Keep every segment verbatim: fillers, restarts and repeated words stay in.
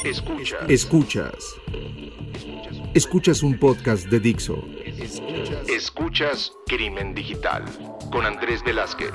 Escuchas. Escuchas. Escuchas un podcast de Dixo. Escuchas Crimen Digital con Andrés Velázquez.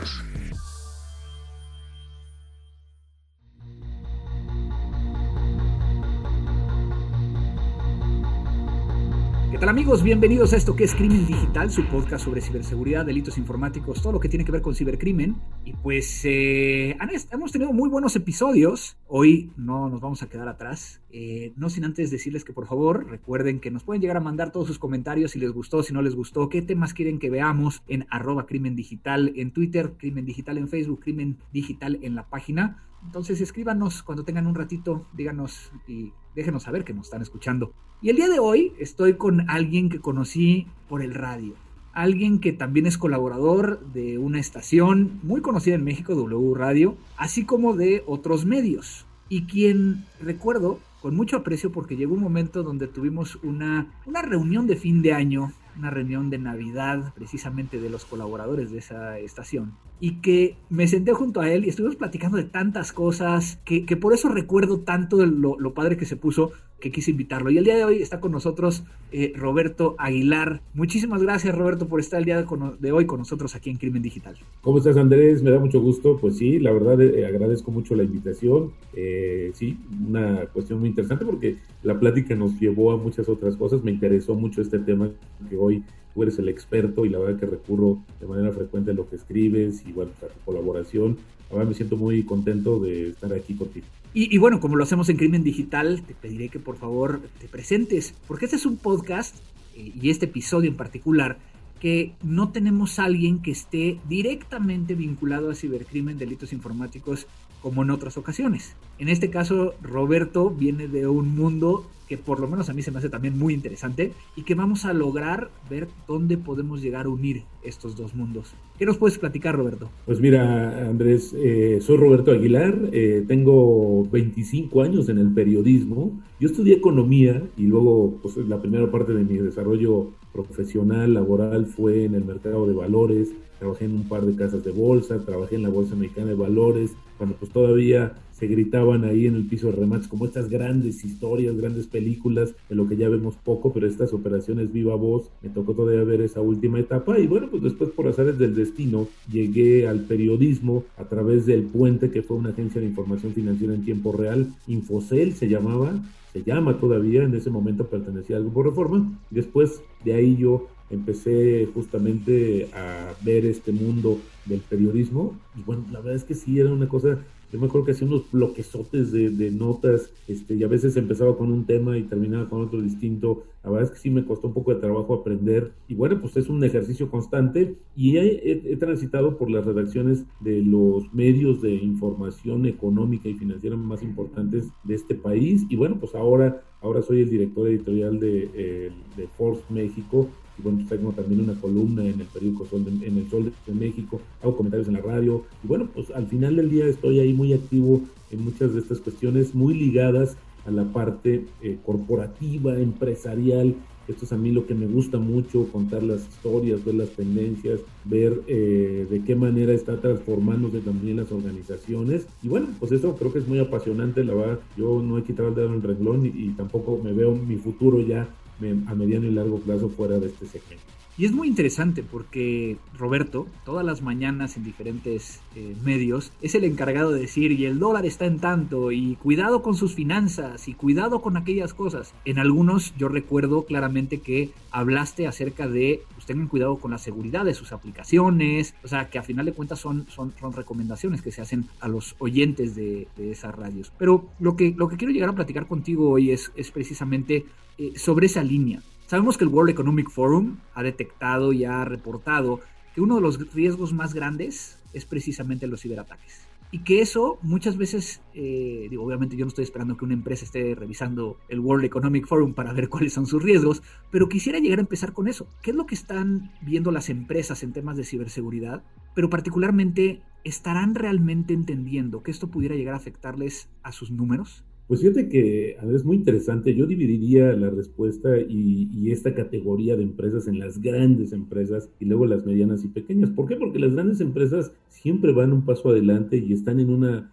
¿Qué tal, amigos? Bienvenidos a esto que es Crimen Digital, su podcast sobre ciberseguridad, delitos informáticos, todo lo que tiene que ver con cibercrimen. Y pues eh, hemos tenido muy buenos episodios. Hoy no nos vamos a quedar atrás. Eh, no sin antes decirles que por favor recuerden que nos pueden llegar a mandar todos sus comentarios si les gustó, si no les gustó, qué temas quieren que veamos en arroba Crimen Digital en Twitter, Crimen Digital en Facebook, Crimen Digital en la página. Entonces escríbanos cuando tengan un ratito, díganos y déjenos saber que nos están escuchando. Y el día de hoy estoy con alguien que conocí por el radio. Alguien que también es colaborador de una estación muy conocida en México, W Radio, así como de otros medios. Y quien recuerdo con mucho aprecio porque llegó un momento donde tuvimos una, una reunión de fin de año, una reunión de Navidad precisamente de los colaboradores de esa estación, y que me senté junto a él y estuvimos platicando de tantas cosas que, que por eso recuerdo tanto lo, lo padre que se puso, que quise invitarlo. Y el día de hoy está con nosotros eh, Roberto Aguilar. Muchísimas gracias, Roberto, por estar el día de, con, de hoy con nosotros aquí en Crimen Digital. ¿Cómo estás, Andrés? Me da mucho gusto. Pues sí, la verdad eh, agradezco mucho la invitación. Eh, sí, una cuestión muy interesante porque la plática nos llevó a muchas otras cosas. Me interesó mucho este tema que hoy tú eres el experto y la verdad que recurro de manera frecuente a lo que escribes y bueno, a tu colaboración. La verdad me siento muy contento de estar aquí contigo. Y, y bueno, como lo hacemos en Crimen Digital, te pediré que por favor te presentes, porque este es un podcast, eh, y este episodio en particular, que no tenemos a alguien que esté directamente vinculado a cibercrimen, delitos informáticos, como en otras ocasiones. En este caso, Roberto viene de un mundo que por lo menos a mí se me hace también muy interesante y que vamos a lograr ver dónde podemos llegar a unir estos dos mundos. ¿Qué nos puedes platicar, Roberto? Pues mira, Andrés, eh, soy Roberto Aguilar, eh, tengo veinticinco años en el periodismo. Yo estudié economía y luego pues, la primera parte de mi desarrollo profesional, laboral, fue en el mercado de valores. Trabajé en un par de casas de bolsa, trabajé en la Bolsa Mexicana de Valores, cuando pues todavía se gritaban ahí en el piso de remates como estas grandes historias, grandes películas, de lo que ya vemos poco, pero estas operaciones viva voz, me tocó todavía ver esa última etapa y bueno, pues después por azares del destino llegué al periodismo a través del Puente, que fue una agencia de información financiera en tiempo real, Infocel se llamaba, se llama todavía, en ese momento pertenecía al Grupo Reforma, y después de ahí yo empecé justamente a ver este mundo del periodismo y bueno, la verdad es que sí, era una cosa, yo me acuerdo que hacía unos bloquezotes de, de notas, este, y a veces empezaba con un tema y terminaba con otro distinto. La verdad es que sí me costó un poco de trabajo aprender y bueno, pues es un ejercicio constante y he, he, he transitado por las redacciones de los medios de información económica y financiera más importantes de este país y bueno, pues ahora, ahora soy el director editorial de, eh, de Forbes México. Y bueno, pues tengo también una columna en el periódico Sol de, en el Sol de México, hago comentarios en la radio, y bueno, pues al final del día estoy ahí muy activo en muchas de estas cuestiones muy ligadas a la parte eh, corporativa, empresarial. Esto es a mí lo que me gusta mucho, contar las historias, ver las tendencias, ver eh, de qué manera está transformándose también las organizaciones. Y bueno, pues eso creo que es muy apasionante, la verdad. Yo no he quitado el dedo en el renglón y, y tampoco me veo mi futuro ya a mediano y largo plazo fuera de este segmento. Y es muy interesante porque Roberto, todas las mañanas en diferentes eh, medios, es el encargado de decir, y el dólar está en tanto, y cuidado con sus finanzas, y cuidado con aquellas cosas. En algunos yo recuerdo claramente que hablaste acerca de, pues tengan cuidado con la seguridad de sus aplicaciones, o sea, que a final de cuentas son, son, son recomendaciones que se hacen a los oyentes de, de esas radios. Pero lo que, lo que quiero llegar a platicar contigo hoy es, es precisamente eh, sobre esa línea. Sabemos que el World Economic Forum ha detectado y ha reportado que uno de los riesgos más grandes es precisamente los ciberataques. Y que eso muchas veces, eh, digo, obviamente yo no estoy esperando que una empresa esté revisando el World Economic Forum para ver cuáles son sus riesgos, pero quisiera llegar a empezar con eso. ¿Qué es lo que están viendo las empresas en temas de ciberseguridad? Pero particularmente, ¿estarán realmente entendiendo que esto pudiera llegar a afectarles a sus números? Pues fíjate que es muy interesante. Yo dividiría la respuesta y, y esta categoría de empresas en las grandes empresas y luego las medianas y pequeñas. ¿Por qué? Porque las grandes empresas siempre van un paso adelante y están en una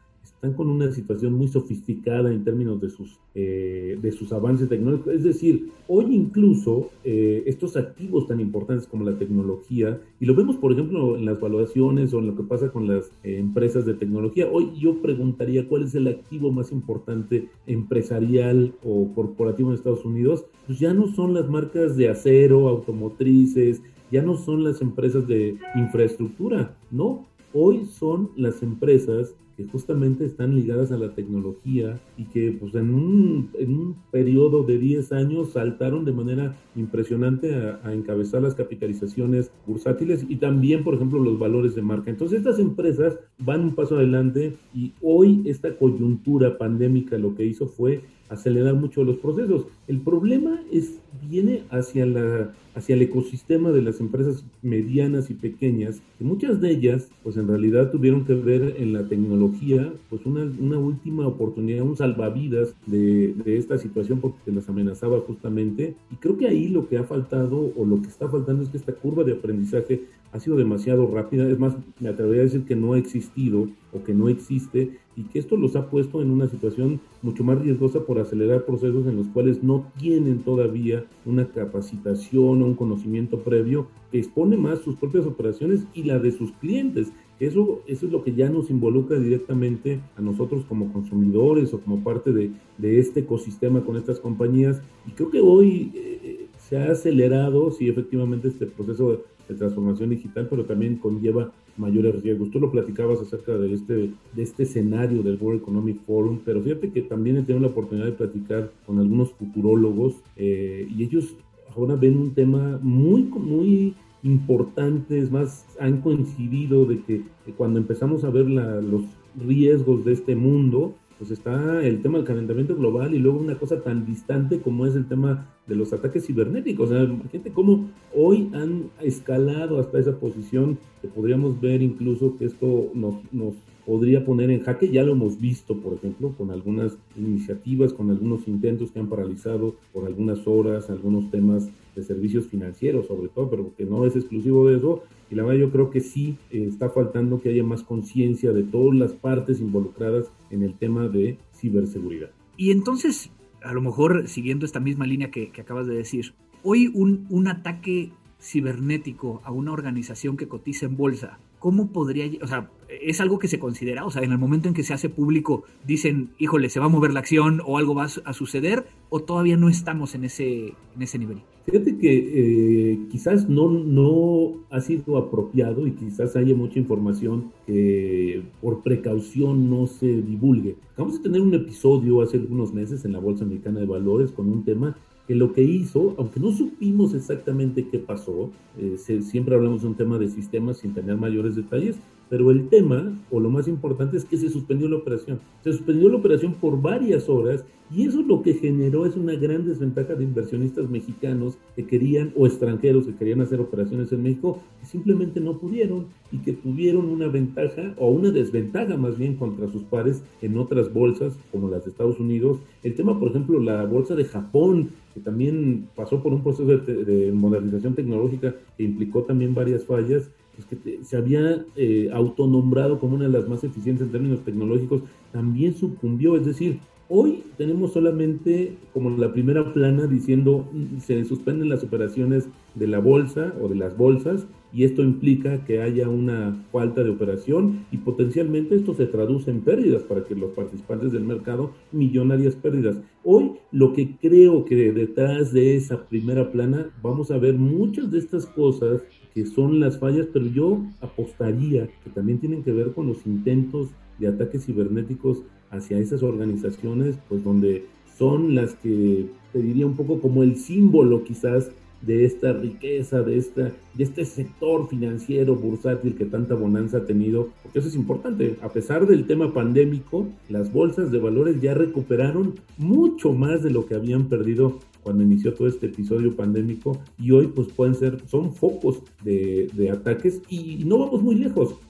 están con una situación muy sofisticada en términos de sus, eh, de sus avances tecnológicos. Es decir, hoy incluso eh, estos activos tan importantes como la tecnología, y lo vemos por ejemplo en las valuaciones o en lo que pasa con las eh, empresas de tecnología, hoy yo preguntaría cuál es el activo más importante empresarial o corporativo en Estados Unidos. Pues ya no son las marcas de acero, automotrices, ya no son las empresas de infraestructura, no, hoy son las empresas que justamente están ligadas a la tecnología y que pues en un, en un periodo de diez años saltaron de manera impresionante a, a encabezar las capitalizaciones bursátiles y también, por ejemplo, los valores de marca. Entonces estas empresas van un paso adelante y hoy esta coyuntura pandémica lo que hizo fue acelerar mucho los procesos. El problema es, viene hacia, la, hacia el ecosistema de las empresas medianas y pequeñas, que muchas de ellas, pues en realidad tuvieron que ver en la tecnología, pues una, una última oportunidad, un salvavidas de, de esta situación porque las amenazaba justamente. Y creo que ahí lo que ha faltado o lo que está faltando es que esta curva de aprendizaje ha sido demasiado rápida. Es más, me atrevería a decir que no ha existido o que no existe, y que esto los ha puesto en una situación mucho más riesgosa por acelerar procesos en los cuales no tienen todavía una capacitación o un conocimiento previo que expone más sus propias operaciones y la de sus clientes. Eso, eso es lo que ya nos involucra directamente a nosotros como consumidores o como parte de, de este ecosistema con estas compañías, y creo que hoy eh, se ha acelerado, sí, efectivamente, este proceso de, de transformación digital, pero también conlleva mayores riesgos. Tú lo platicabas acerca de este, de este escenario del World Economic Forum, pero fíjate que también he tenido la oportunidad de platicar con algunos futurólogos eh, y ellos ahora ven un tema muy, muy importante. Es más, han coincidido de que, que cuando empezamos a ver la, los riesgos de este mundo, pues está el tema del calentamiento global y luego una cosa tan distante como es el tema de los ataques cibernéticos. O sea, imagínate cómo hoy han escalado hasta esa posición que podríamos ver incluso que esto nos, nos podría poner en jaque. Ya lo hemos visto, por ejemplo, con algunas iniciativas, con algunos intentos que han paralizado por algunas horas algunos temas de servicios financieros, sobre todo, pero que no es exclusivo de eso. Y la verdad yo creo que sí eh, está faltando que haya más conciencia de todas las partes involucradas en el tema de ciberseguridad. Y entonces, a lo mejor siguiendo esta misma línea que, que acabas de decir, hoy un, un ataque cibernético a una organización que cotiza en bolsa, ¿cómo podría, o sea, es algo que se considera? O sea, en el momento en que se hace público, dicen, híjole, se va a mover la acción o algo va a suceder, o todavía no estamos en ese, en ese nivel. Fíjate que eh, quizás no, no ha sido apropiado y quizás haya mucha información que por precaución no se divulgue. Acabamos de tener un episodio hace algunos meses en la Bolsa Mexicana de Valores con un tema que lo que hizo, aunque no supimos exactamente qué pasó, eh, se, siempre hablamos de un tema de sistemas sin tener mayores detalles, pero el tema, o lo más importante, es que se suspendió la operación. Se suspendió la operación por varias horas y eso lo que generó es una gran desventaja de inversionistas mexicanos que querían, o extranjeros que querían hacer operaciones en México, que simplemente no pudieron y que tuvieron una ventaja, o una desventaja más bien, contra sus pares en otras bolsas, como las de Estados Unidos. El tema, por ejemplo, la bolsa de Japón, que también pasó por un proceso de, de modernización tecnológica que implicó también varias fallas, pues que te, se había eh, autonombrado como una de las más eficientes en términos tecnológicos, también sucumbió. Es decir, hoy tenemos solamente como la primera plana diciendo se suspenden las operaciones de la bolsa o de las bolsas, y esto implica que haya una falta de operación y potencialmente esto se traduce en pérdidas para que los participantes del mercado, millonarias pérdidas. Hoy lo que creo que detrás de esa primera plana vamos a ver muchas de estas cosas que son las fallas, pero yo apostaría que también tienen que ver con los intentos de ataques cibernéticos hacia esas organizaciones, pues donde son las que, te diría, un poco como el símbolo quizás de esta riqueza, de, esta, de este sector financiero bursátil que tanta bonanza ha tenido, porque eso es importante. A pesar del tema pandémico, las bolsas de valores ya recuperaron mucho más de lo que habían perdido cuando inició todo este episodio pandémico, y hoy pues pueden ser, son focos de, de ataques, y no vamos muy lejos.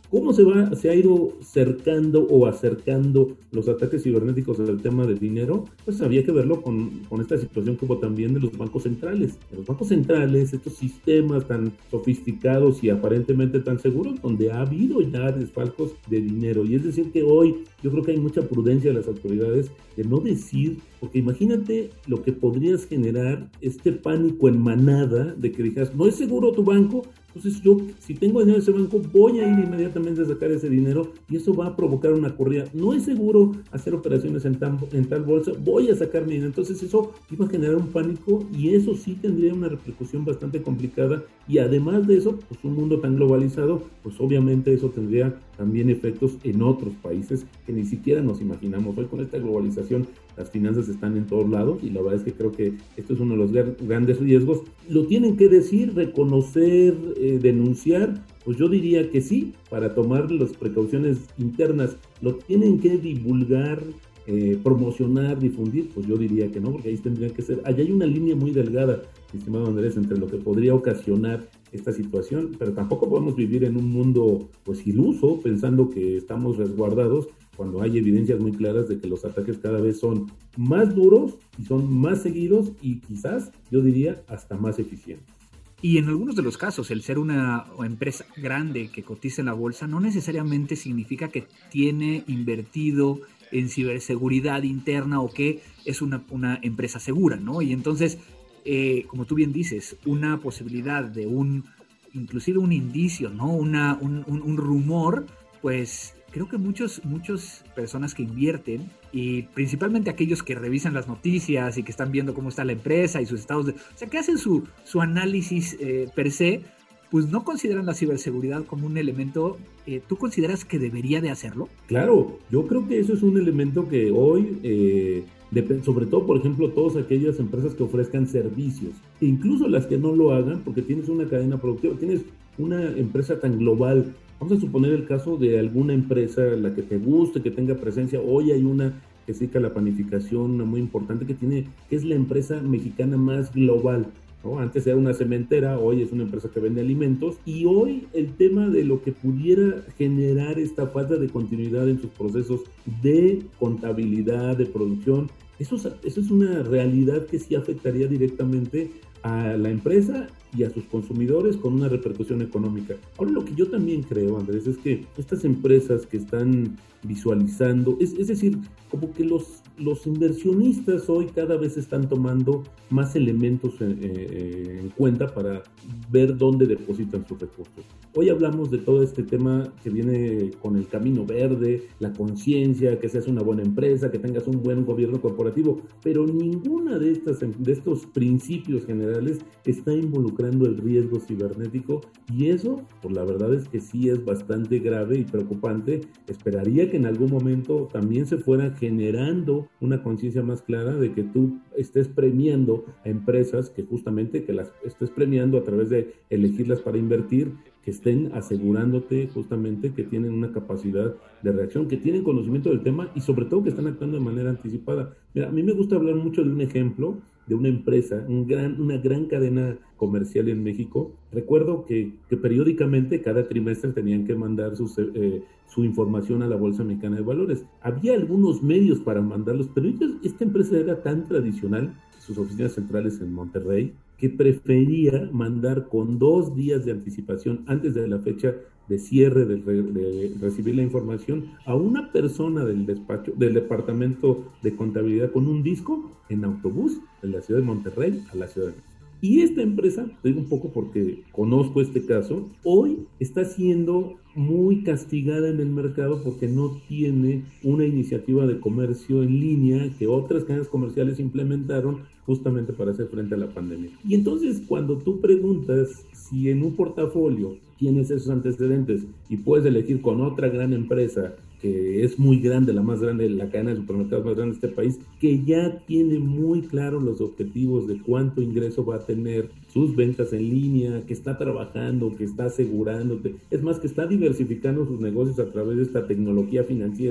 ¿Cómo se va, se ha ido cercando o acercando los ataques cibernéticos al tema del dinero? Pues había que verlo con, con esta situación que hubo también de los bancos centrales. De los bancos centrales, estos sistemas tan sofisticados y aparentemente tan seguros, donde ha habido ya desfalcos de dinero. Y es decir que hoy yo creo que hay mucha prudencia de las autoridades de no decir, porque imagínate lo que podrías generar, este pánico en manada de que dijeras, no es seguro tu banco. Entonces yo, si tengo dinero en ese banco, voy a ir inmediatamente a sacar ese dinero y eso va a provocar una corrida. No es seguro hacer operaciones en, tan, en tal bolsa, voy a sacar mi dinero. Entonces eso iba a generar un pánico y eso sí tendría una repercusión bastante complicada. Y además de eso, pues un mundo tan globalizado, pues obviamente eso tendría también efectos en otros países que ni siquiera nos imaginamos. Hoy con esta globalización las finanzas están en todos lados y la verdad es que creo que esto es uno de los grandes riesgos. Lo tienen que decir, reconocer, eh, denunciar, pues yo diría que sí, para tomar las precauciones internas. Lo tienen que divulgar, eh, promocionar, difundir, pues yo diría que no, porque ahí tendrían que ser, allá hay una línea muy delgada, estimado Andrés, entre lo que podría ocasionar esta situación, pero tampoco podemos vivir en un mundo pues iluso, pensando que estamos resguardados, cuando hay evidencias muy claras de que los ataques cada vez son más duros y son más seguidos y quizás, yo diría, hasta más eficientes. Y en algunos de los casos, el ser una empresa grande que cotiza en la bolsa no necesariamente significa que tiene invertido en ciberseguridad interna o que es una, una empresa segura, ¿no? Y entonces, eh, como tú bien dices, una posibilidad de un, inclusive un indicio, ¿no? Una, un, un, un rumor, pues creo que muchos, muchas personas que invierten, y principalmente aquellos que revisan las noticias y que están viendo cómo está la empresa y sus estados de... O sea, que hacen su, su análisis eh, per se, pues no consideran la ciberseguridad como un elemento. Eh, ¿Tú consideras que debería de hacerlo? Claro, yo creo que eso es un elemento que hoy, eh, depende, sobre todo, por ejemplo, todas aquellas empresas que ofrezcan servicios, e incluso las que no lo hagan, porque tienes una cadena productiva, tienes una empresa tan global. Vamos a suponer el caso de alguna empresa, la que te guste, que tenga presencia. Hoy hay una que se dedica a la panificación, una muy importante, que tiene, que es la empresa mexicana más global, ¿no? Antes era una cementera, hoy es una empresa que vende alimentos, y hoy el tema de lo que pudiera generar esta falta de continuidad en sus procesos de contabilidad, de producción, eso es, eso es una realidad que sí afectaría directamente a la empresa y a sus consumidores con una repercusión económica. Ahora, lo que yo también creo, Andrés, es que estas empresas que están visualizando, es, es decir, como que los, los inversionistas hoy cada vez están tomando más elementos en, eh, en cuenta para ver dónde depositan sus recursos. Hoy hablamos de todo este tema que viene con el camino verde, la conciencia, que seas una buena empresa, que tengas un buen gobierno corporativo, pero ninguna de, estas, de estos principios generales está involucrando el riesgo cibernético, y eso, pues la verdad es que sí es bastante grave y preocupante. Esperaría que en algún momento también se fuera generando una conciencia más clara de que tú estés premiando a empresas, que justamente que las estés premiando a través de elegirlas para invertir, que estén asegurándote justamente que tienen una capacidad de reacción, que tienen conocimiento del tema y sobre todo que están actuando de manera anticipada. Mira, a mí me gusta hablar mucho de un ejemplo de una empresa, un gran, una gran cadena comercial en México. Recuerdo que, que periódicamente, cada trimestre, tenían que mandar sus, eh, su información a la Bolsa Mexicana de Valores. Había algunos medios para mandarlos, pero ellos, esta empresa era tan tradicional, sus oficinas centrales en Monterrey, que prefería mandar con dos días de anticipación antes de la fecha de cierre de, de recibir la información a una persona del despacho, del departamento de contabilidad, con un disco en autobús de la ciudad de Monterrey a la ciudad de México. Y esta empresa, te digo un poco porque conozco este caso, hoy está siendo muy castigada en el mercado porque no tiene una iniciativa de comercio en línea que otras cadenas comerciales implementaron justamente para hacer frente a la pandemia. Y entonces, cuando tú preguntas si en un portafolio tienes esos antecedentes y puedes elegir con otra gran empresa que es muy grande, la más grande, la cadena de supermercados más grande de este país, que ya tiene muy claros los objetivos de cuánto ingreso va a tener, sus ventas en línea, que está trabajando, que está asegurándote, es más, que está diversificando sus negocios a través de esta tecnología financiera,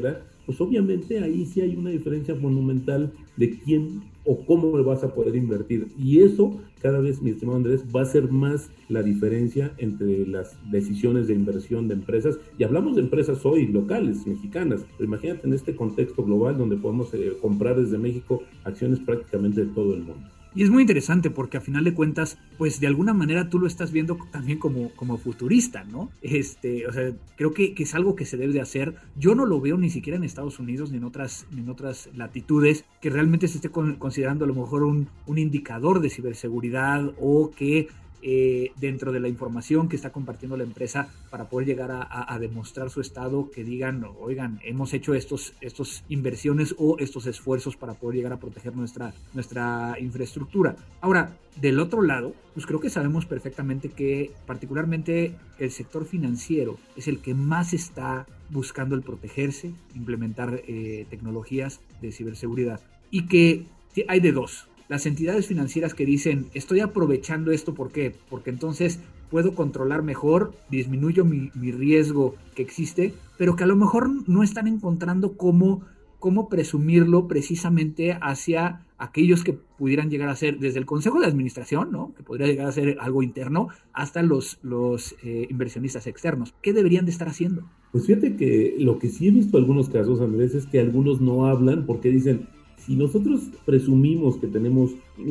pues obviamente ahí sí hay una diferencia monumental de quién o cómo le vas a poder invertir. Y eso, cada vez, mi estimado Andrés, va a ser más la diferencia entre las decisiones de inversión de empresas. Y hablamos de empresas hoy locales, mexicanas, pero imagínate en este contexto global donde podemos eh, comprar desde México acciones prácticamente de todo el mundo. Y es muy interesante porque a final de cuentas, pues de alguna manera tú lo estás viendo también como, como futurista, ¿no? Este, o sea, creo que, que es algo que se debe de hacer. Yo no lo veo ni siquiera en Estados Unidos ni en otras, ni en otras latitudes que realmente se esté con, considerando a lo mejor un, un indicador de ciberseguridad o que Eh, dentro de la información que está compartiendo la empresa para poder llegar a, a, a demostrar su estado, que digan, oigan, hemos hecho estos, estos inversiones o estos esfuerzos para poder llegar a proteger nuestra, nuestra infraestructura. Ahora, del otro lado, pues creo que sabemos perfectamente que particularmente el sector financiero es el que más está buscando el protegerse, implementar eh, tecnologías de ciberseguridad, y que hay de dos. Las entidades financieras que dicen, estoy aprovechando esto, ¿por qué? Porque entonces puedo controlar mejor, disminuyo mi, mi riesgo que existe, pero que a lo mejor no están encontrando cómo, cómo presumirlo precisamente hacia aquellos que pudieran llegar a ser, desde el Consejo de Administración, ¿no? Que podría llegar a ser algo interno, hasta los, los eh, inversionistas externos. ¿Qué deberían de estar haciendo? Pues fíjate que lo que sí he visto en algunos casos, Andrés, es que algunos no hablan porque dicen, si nosotros presumimos que tenemos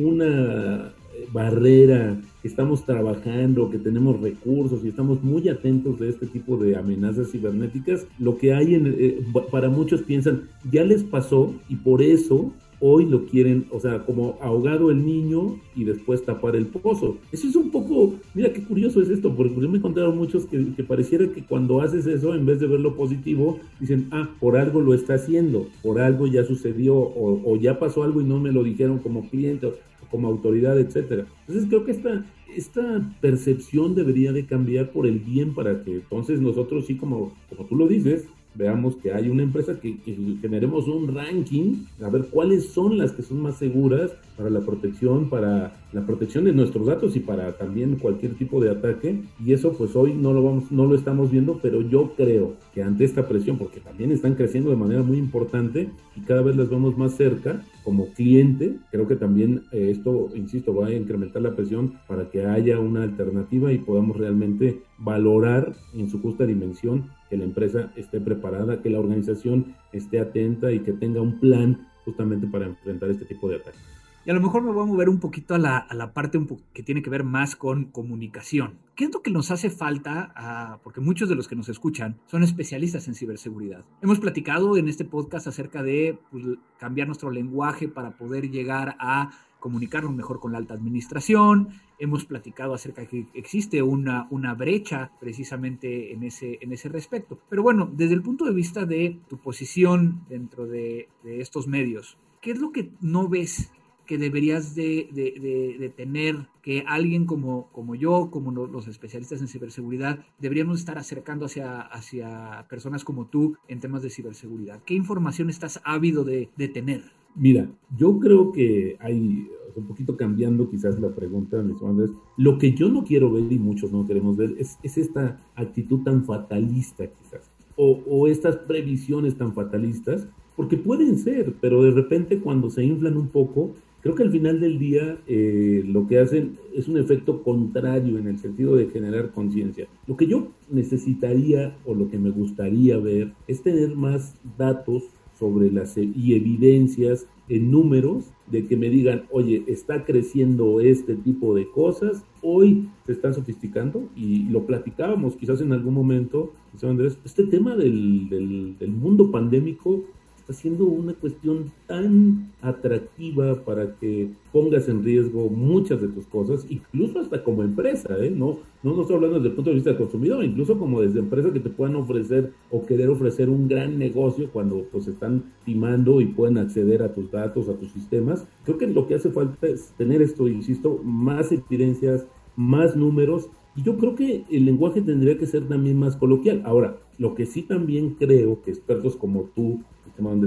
una barrera, que estamos trabajando, que tenemos recursos y estamos muy atentos de este tipo de amenazas cibernéticas, lo que hay en, eh, para muchos piensan, ya les pasó y por eso hoy lo quieren, o sea, como ahogado el niño y después tapar el pozo. Eso es un poco, mira qué curioso es esto, porque yo me he encontrado muchos que, que pareciera que cuando haces eso, en vez de ver lo positivo, dicen, ah, por algo lo está haciendo, por algo ya sucedió, o, o ya pasó algo y no me lo dijeron como cliente, o como autoridad, etcétera. Entonces creo que esta, esta percepción debería de cambiar por el bien para que entonces nosotros sí, como, como tú lo dices, veamos que hay una empresa que, que generemos un ranking, a ver cuáles son las que son más seguras para la protección, para la protección de nuestros datos y para también cualquier tipo de ataque. Y eso pues hoy no lo vamos, no lo estamos viendo, pero yo creo que ante esta presión, porque también están creciendo de manera muy importante y cada vez las vemos más cerca como cliente, creo que también eh, esto, insisto, va a incrementar la presión para que haya una alternativa y podamos realmente valorar en su justa dimensión que la empresa esté preparada, que la organización esté atenta y que tenga un plan justamente para enfrentar este tipo de ataques. Y a lo mejor me voy a mover un poquito a la, a la parte un po- que tiene que ver más con comunicación. ¿Qué es lo que nos hace falta? A, porque muchos de los que nos escuchan son especialistas en ciberseguridad. Hemos platicado en este podcast acerca de pues, cambiar nuestro lenguaje para poder llegar a comunicarnos mejor con la alta administración. Hemos platicado acerca de que existe una, una brecha precisamente en ese, en ese respecto. Pero bueno, desde el punto de vista de tu posición dentro de, de estos medios, ¿qué es lo que no ves que deberías de, de, de, de tener, que alguien como, como yo, como no, los especialistas en ciberseguridad, deberíamos estar acercando hacia, hacia personas como tú en temas de ciberseguridad? ¿Qué información estás ávido de, de tener? Mira, yo creo que hay, un poquito cambiando quizás la pregunta, mis Andrés, lo que yo no quiero ver y muchos no queremos ver es, es esta actitud tan fatalista quizás, o, o estas previsiones tan fatalistas, porque pueden ser, pero de repente cuando se inflan un poco, creo que al final del día eh, lo que hacen es un efecto contrario en el sentido de generar conciencia. Lo que yo necesitaría o lo que me gustaría ver es tener más datos sobre las y evidencias en números de que me digan, oye, está creciendo este tipo de cosas, hoy se están sofisticando y lo platicábamos quizás en algún momento, Andrés, este tema del, del, del mundo pandémico está siendo una cuestión tan atractiva para que pongas en riesgo muchas de tus cosas, incluso hasta como empresa, ¿eh? No, no, no estoy hablando desde el punto de vista del consumidor, incluso como desde empresas que te puedan ofrecer o querer ofrecer un gran negocio cuando pues están timando y pueden acceder a tus datos, a tus sistemas. Creo que lo que hace falta es tener esto, insisto, más evidencias, más números, y yo creo que el lenguaje tendría que ser también más coloquial. Ahora, lo que sí también creo que expertos como tú, estimado Andrés,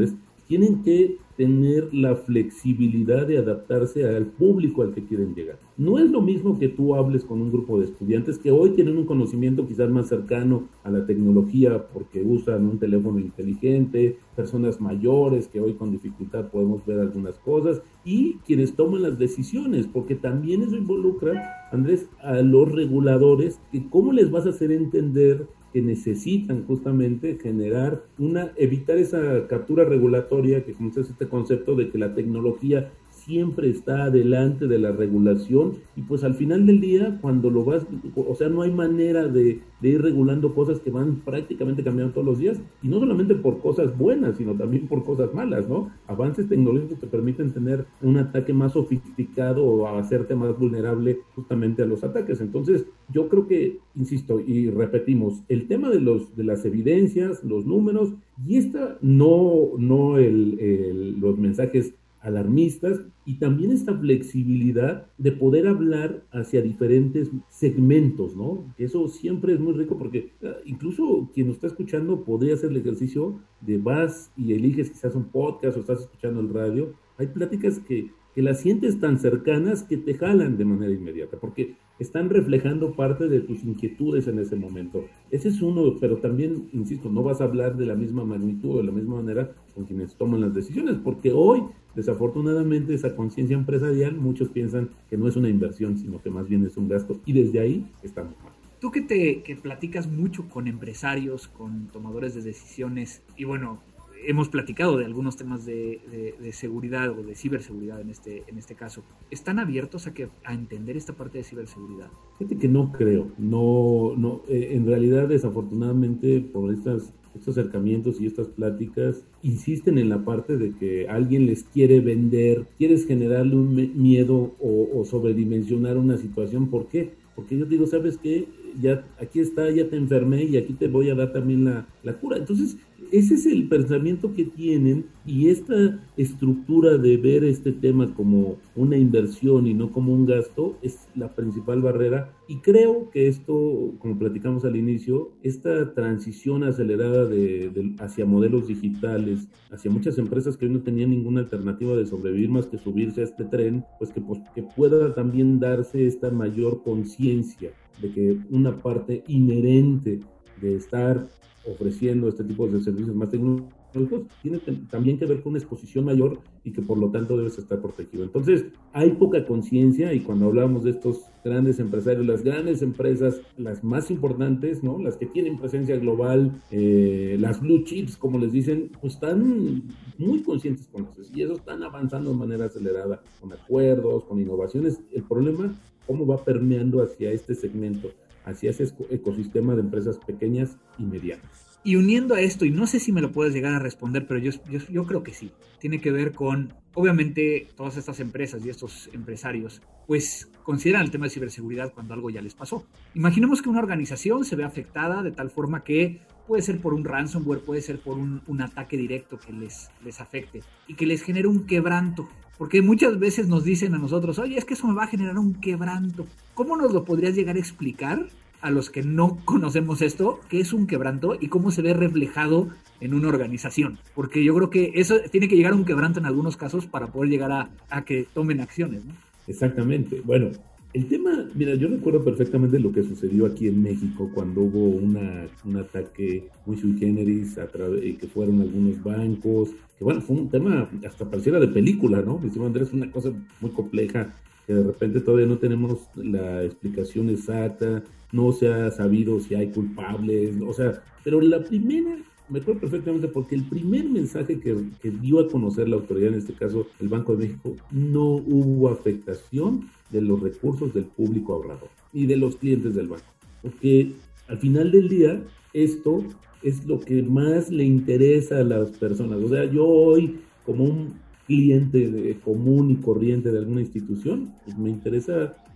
tienen que tener la flexibilidad de adaptarse al público al que quieren llegar. No es lo mismo que tú hables con un grupo de estudiantes que hoy tienen un conocimiento quizás más cercano a la tecnología porque usan un teléfono inteligente, personas mayores que hoy con dificultad podemos ver algunas cosas, y quienes toman las decisiones, porque también eso involucra, Andrés, a los reguladores, que cómo les vas a hacer entender que necesitan justamente generar una, evitar esa captura regulatoria, que como es este concepto de que la tecnología siempre está adelante de la regulación, y pues al final del día, cuando lo vas, o sea, no hay manera de, de ir regulando cosas que van prácticamente cambiando todos los días, y no solamente por cosas buenas, sino también por cosas malas, ¿no? Avances tecnológicos te permiten tener un ataque más sofisticado o hacerte más vulnerable justamente a los ataques. Entonces, yo creo que, insisto, y repetimos, el tema de los de las evidencias, los números, y esta no, no el, el, los mensajes alarmistas, y también esta flexibilidad de poder hablar hacia diferentes segmentos, ¿no? Eso siempre es muy rico porque incluso quien nos está escuchando podría hacer el ejercicio de vas y eliges quizás un podcast o estás escuchando el radio. Hay pláticas que, que las sientes tan cercanas que te jalan de manera inmediata porque están reflejando parte de tus inquietudes en ese momento. Ese es uno, pero también, insisto, no vas a hablar de la misma magnitud o de la misma manera con quienes toman las decisiones, porque hoy, desafortunadamente, esa conciencia empresarial, muchos piensan que no es una inversión, sino que más bien es un gasto, y desde ahí estamos mal. Tú que te que platicas mucho con empresarios, con tomadores de decisiones, y bueno, hemos platicado de algunos temas de, de, de seguridad o de ciberseguridad en este, en este caso. ¿Están abiertos a, que, a entender esta parte de ciberseguridad? Fíjate que no creo. No, no, eh, en realidad, desafortunadamente, por estas, estos acercamientos y estas pláticas, insisten en la parte de que alguien les quiere vender, quieres generarle un me- miedo o, o sobredimensionar una situación. ¿Por qué? Porque yo digo, ¿sabes qué? Ya aquí está, ya te enfermé y aquí te voy a dar también la, la cura. Entonces, ese es el pensamiento que tienen, y esta estructura de ver este tema como una inversión y no como un gasto es la principal barrera. Y creo que esto, como platicamos al inicio, esta transición acelerada de, de, hacia modelos digitales, hacia muchas empresas que hoy no tenían ninguna alternativa de sobrevivir más que subirse a este tren, pues que, pues, que pueda también darse esta mayor conciencia de que una parte inherente de estar ofreciendo este tipo de servicios más tecnológicos tiene también que ver con una exposición mayor y que por lo tanto debes estar protegido. Entonces, hay poca conciencia, y cuando hablamos de estos grandes empresarios, las grandes empresas, las más importantes, ¿no? Las que tienen presencia global, eh, las blue chips, como les dicen, pues están muy conscientes con eso, y eso están avanzando de manera acelerada, con acuerdos, con innovaciones. El problema, cómo va permeando hacia este segmento, hacia ese ecosistema de empresas pequeñas y medianas. Y uniendo a esto, y no sé si me lo puedes llegar a responder, pero yo, yo, yo creo que sí, tiene que ver con, obviamente, todas estas empresas y estos empresarios, pues consideran el tema de ciberseguridad cuando algo ya les pasó. Imaginemos que una organización se ve afectada de tal forma que puede ser por un ransomware, puede ser por un, un ataque directo que les, les afecte y que les genere un quebranto. Porque muchas veces nos dicen a nosotros, oye, es que eso me va a generar un quebranto. ¿Cómo nos lo podrías llegar a explicar a los que no conocemos esto, qué es un quebranto y cómo se ve reflejado en una organización? Porque yo creo que eso tiene que llegar a un quebranto en algunos casos para poder llegar a, a que tomen acciones, ¿no? Exactamente. Bueno, el tema, mira, yo recuerdo perfectamente lo que sucedió aquí en México cuando hubo una, un ataque muy sui generis, a través, que fueron algunos bancos, que bueno, fue un tema hasta pareciera de película, ¿no? Decimos, Andrés, una cosa muy compleja, que de repente todavía no tenemos la explicación exacta, no se ha sabido si hay culpables, o sea, pero la primera, me acuerdo perfectamente porque el primer mensaje que, que dio a conocer la autoridad, en este caso el Banco de México, no hubo afectación de los recursos del público ahorrador y de los clientes del banco, porque al final del día esto es lo que más le interesa a las personas. O sea, yo hoy como un cliente de, común y corriente de alguna institución, pues me interesa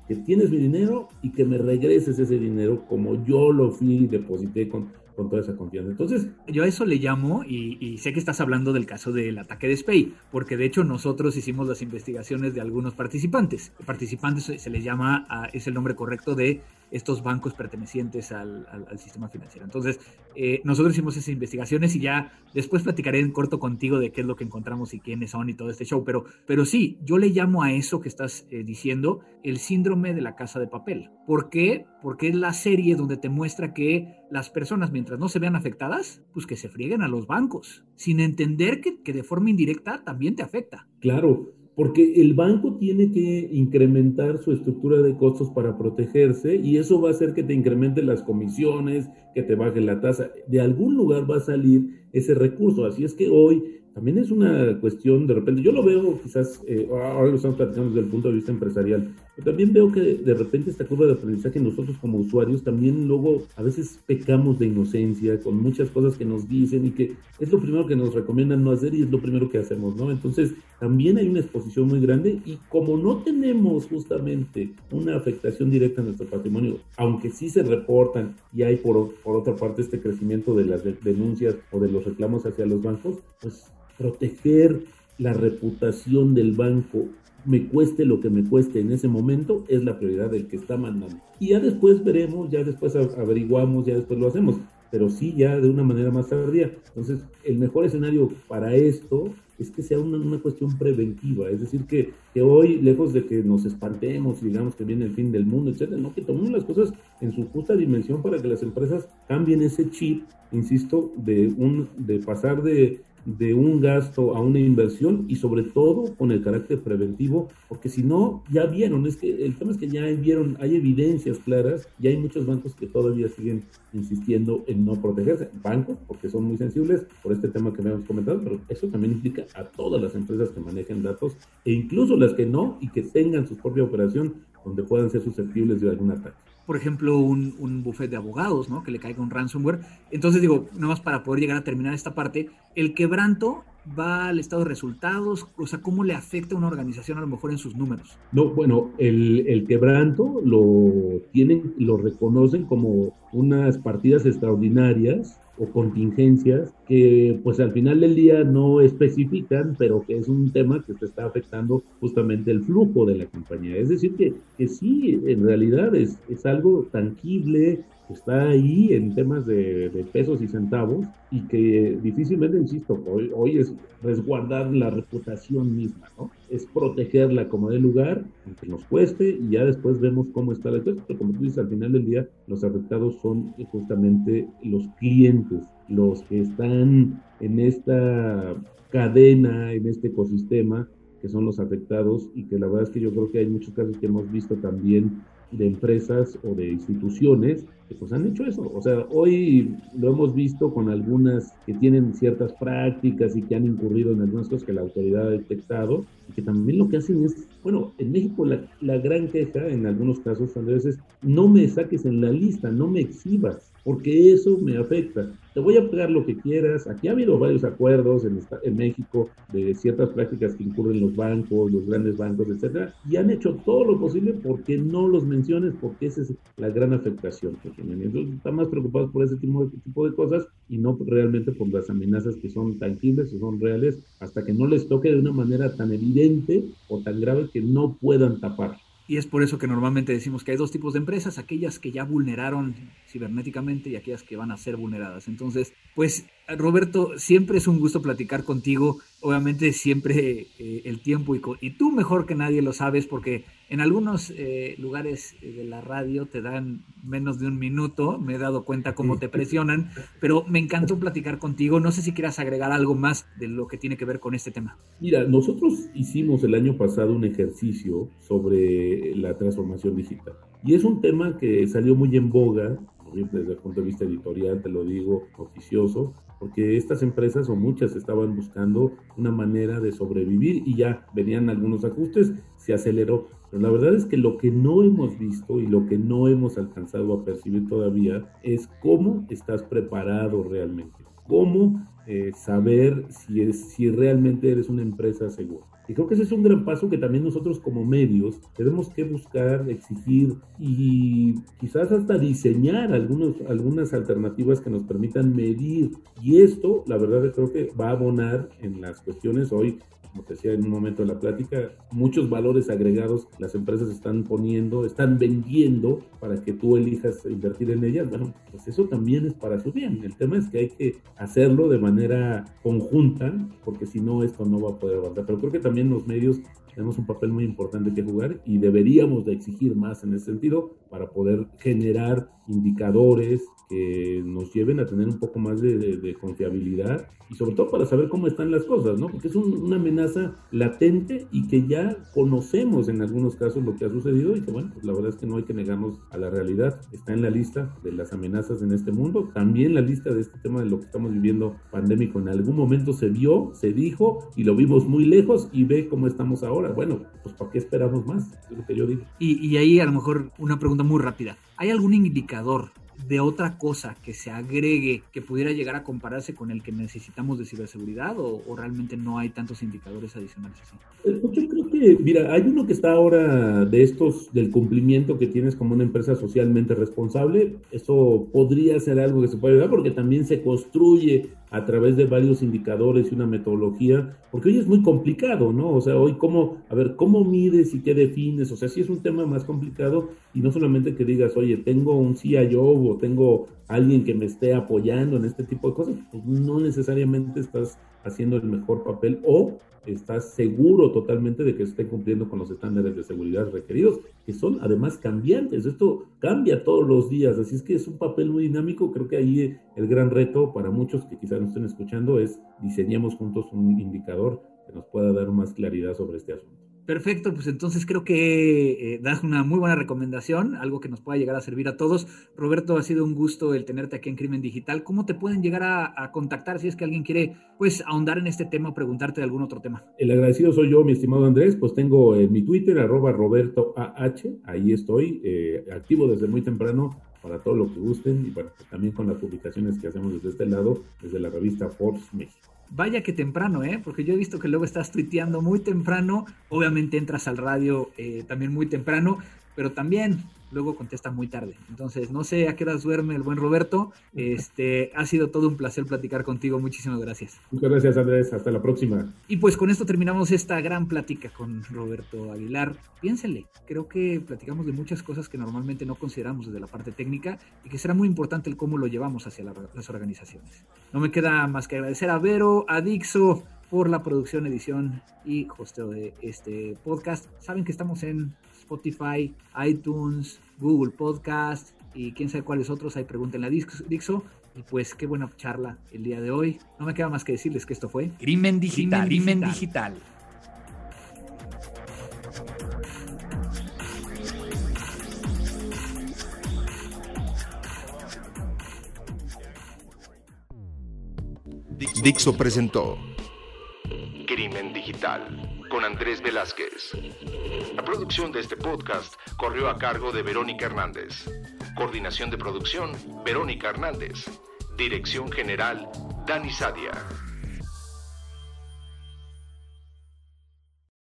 que tienes mi dinero y que me regreses ese dinero como yo lo fui y deposité con, con toda esa confianza. Entonces, yo a eso le llamo, y, y sé que estás hablando del caso del ataque de SPEI, porque de hecho nosotros hicimos las investigaciones de algunos participantes. Participantes se les llama, a, es el nombre correcto de estos bancos pertenecientes al, al, al sistema financiero. Entonces, eh, nosotros hicimos esas investigaciones y ya después platicaré en corto contigo de qué es lo que encontramos y quiénes son y todo este show. Pero, pero sí, yo le llamo a eso que estás eh, diciendo el síndrome de la casa de papel. ¿Por qué? Porque es la serie donde te muestra que las personas, mientras no se vean afectadas, pues que se frieguen a los bancos, sin entender que, que de forma indirecta también te afecta. Claro, porque el banco tiene que incrementar su estructura de costos para protegerse y eso va a hacer que te incrementen las comisiones, que te baje la tasa. De algún lugar va a salir ese recurso. Así es que hoy también es una cuestión, de repente, yo lo veo quizás, eh, ahora lo estamos platicando desde el punto de vista empresarial, pero también veo que de repente esta curva de aprendizaje nosotros como usuarios también luego a veces pecamos de inocencia con muchas cosas que nos dicen y que es lo primero que nos recomiendan no hacer y es lo primero que hacemos, ¿no? Entonces también hay una exposición muy grande y como no tenemos justamente una afectación directa a nuestro patrimonio, aunque sí se reportan y hay por, por otra parte este crecimiento de las de, denuncias o de los reclamos hacia los bancos, pues proteger la reputación del banco, me cueste lo que me cueste en ese momento, es la prioridad del que está mandando. Y ya después veremos, ya después averiguamos, ya después lo hacemos, pero sí ya de una manera más tardía. Entonces, el mejor escenario para esto es que sea una, una cuestión preventiva, es decir, que, que hoy, lejos de que nos espantemos y digamos que viene el fin del mundo, etcétera, no, que tomemos las cosas en su justa dimensión para que las empresas cambien ese chip, insisto, de, un, de pasar de de un gasto a una inversión y sobre todo con el carácter preventivo, porque si no, ya vieron, es que el tema es que ya vieron, hay evidencias claras y hay muchos bancos que todavía siguen insistiendo en no protegerse, bancos porque son muy sensibles por este tema que habíamos comentado, pero eso también implica a todas las empresas que manejen datos e incluso las que no y que tengan su propia operación donde puedan ser susceptibles de algún ataque. Por ejemplo, un, un buffet de abogados, ¿no? Que le caiga un ransomware. Entonces, digo, nada más para poder llegar a terminar esta parte, el quebranto va al estado de resultados, o sea, ¿cómo le afecta a una organización a lo mejor en sus números? No, bueno, el, el quebranto lo tienen, lo reconocen como unas partidas extraordinarias o contingencias que pues al final del día no especifican, pero que es un tema que te está afectando justamente el flujo de la compañía. Es decir, que, que sí, en realidad es, es algo tangible, que está ahí en temas de, de pesos y centavos y que difícilmente, insisto, hoy, hoy es resguardar la reputación misma, ¿no? Es protegerla como de lugar, aunque nos cueste, y ya después vemos cómo está la cosa, pero como tú dices, al final del día los afectados son justamente los clientes, los que están en esta cadena, en este ecosistema, que son los afectados y que la verdad es que yo creo que hay muchos casos que hemos visto también de empresas o de instituciones que pues han hecho eso. O sea, hoy lo hemos visto con algunas que tienen ciertas prácticas y que han incurrido en algunas cosas que la autoridad ha detectado y que también lo que hacen es, bueno, en México la, la gran queja en algunos casos, Andrés, es no me saques en la lista, no me exhibas, porque eso me afecta. Te voy a pagar lo que quieras. Aquí ha habido varios acuerdos en, esta, en México de ciertas prácticas que incurren los bancos, los grandes bancos, etcétera, y han hecho todo lo posible porque no los menciones, porque esa es la gran afectación que tienen. Entonces están más preocupados por ese tipo de, tipo de cosas y no realmente por las amenazas que son tangibles o son reales, hasta que no les toque de una manera tan evidente o tan grave que no puedan tapar. Y es por eso que normalmente decimos que hay dos tipos de empresas, aquellas que ya vulneraron cibernéticamente y aquellas que van a ser vulneradas. Entonces, pues, Roberto, siempre es un gusto platicar contigo. Obviamente siempre eh, el tiempo y, y tú mejor que nadie lo sabes porque en algunos eh, lugares de la radio te dan menos de un minuto. Me he dado cuenta cómo te presionan, pero me encantó platicar contigo. No sé si quieras agregar algo más de lo que tiene que ver con este tema. Mira, nosotros hicimos el año pasado un ejercicio sobre la transformación digital y es un tema que salió muy en boga, desde el punto de vista editorial, te lo digo, oficioso, porque estas empresas o muchas estaban buscando una manera de sobrevivir y ya venían algunos ajustes, se aceleró. Pero la verdad es que lo que no hemos visto y lo que no hemos alcanzado a percibir todavía es cómo estás preparado realmente, cómo eh, saber si, es, si realmente eres una empresa segura. Y creo que ese es un gran paso que también nosotros como medios tenemos que buscar, exigir y quizás hasta diseñar algunos, algunas alternativas que nos permitan medir. Y esto, la verdad, creo que va a abonar en las cuestiones hoy. Como te decía en un momento de la plática, muchos valores agregados las empresas están poniendo, están vendiendo para que tú elijas invertir en ellas. Bueno, pues eso también es para su bien. El tema es que hay que hacerlo de manera conjunta, porque si no, esto no va a poder avanzar. Pero creo que también los medios tenemos un papel muy importante que jugar y deberíamos de exigir más en ese sentido para poder generar indicadores que nos lleven a tener un poco más de, de, de confiabilidad y sobre todo para saber cómo están las cosas, ¿no? Porque es un, una amenaza latente y que ya conocemos en algunos casos lo que ha sucedido y que, bueno, pues la verdad es que no hay que negarnos a la realidad. Está en la lista de las amenazas en este mundo, también la lista de este tema de lo que estamos viviendo pandémico. En algún momento se vio, se dijo y lo vimos muy lejos y ve cómo estamos ahora. Bueno, pues ¿para qué esperamos más? Es lo que yo digo. Y, y ahí a lo mejor una pregunta muy rápida. ¿Hay algún indicador de otra cosa que se agregue que pudiera llegar a compararse con el que necesitamos de ciberseguridad o, o realmente no hay tantos indicadores adicionales así? Pues yo creo que, mira, hay uno que está ahora de estos, del cumplimiento que tienes como una empresa socialmente responsable. Eso podría ser algo que se puede ayudar porque también se construye a través de varios indicadores y una metodología, porque hoy es muy complicado, ¿no? O sea, hoy cómo, a ver, ¿cómo mides y qué defines? O sea, sí es un tema más complicado y no solamente que digas, oye, tengo un C I O o tengo alguien que me esté apoyando en este tipo de cosas, pues no necesariamente estás haciendo el mejor papel o estás seguro totalmente de que esté cumpliendo con los estándares de seguridad requeridos, que son además cambiantes. Esto cambia todos los días, así es que es un papel muy dinámico. Creo que ahí el gran reto para muchos que quizás nos estén escuchando es diseñemos juntos un indicador que nos pueda dar más claridad sobre este asunto. Perfecto, pues entonces creo que eh, das una muy buena recomendación, algo que nos pueda llegar a servir a todos. Roberto, ha sido un gusto el tenerte aquí en Crimen Digital. ¿Cómo te pueden llegar a, a contactar si es que alguien quiere pues ahondar en este tema o preguntarte de algún otro tema? El agradecido soy yo, mi estimado Andrés. Pues tengo en mi Twitter, arroba Roberto A H, ahí estoy, eh, activo desde muy temprano para todo lo que gusten y bueno, también con las publicaciones que hacemos desde este lado, desde la revista Forbes México. Vaya que temprano, ¿eh? Porque yo he visto que luego estás tuiteando muy temprano, obviamente entras al radio eh, también muy temprano, pero también luego contesta muy tarde. Entonces, no sé a qué horas duerme el buen Roberto. Este, ha sido todo un placer platicar contigo. Muchísimas gracias. Muchas gracias, Andrés. Hasta la próxima. Y pues con esto terminamos esta gran plática con Roberto Aguilar. Piénsenle, creo que platicamos de muchas cosas que normalmente no consideramos desde la parte técnica y que será muy importante el cómo lo llevamos hacia la, las organizaciones. No me queda más que agradecer a Vero, a Dixo, por la producción, edición y hosteo de este podcast. Saben que estamos en Spotify, iTunes, Google Podcast y quién sabe cuáles otros. Ahí pregúntenle a Dixo. Y pues qué buena charla el día de hoy. No me queda más que decirles que esto fue Crimen Digital. Crimen Digital. Dixo presentó Crimen Digital con Andrés Velázquez. La producción de este podcast corrió a cargo de Verónica Hernández. Coordinación de producción, Verónica Hernández. Dirección general, Dani Sadia.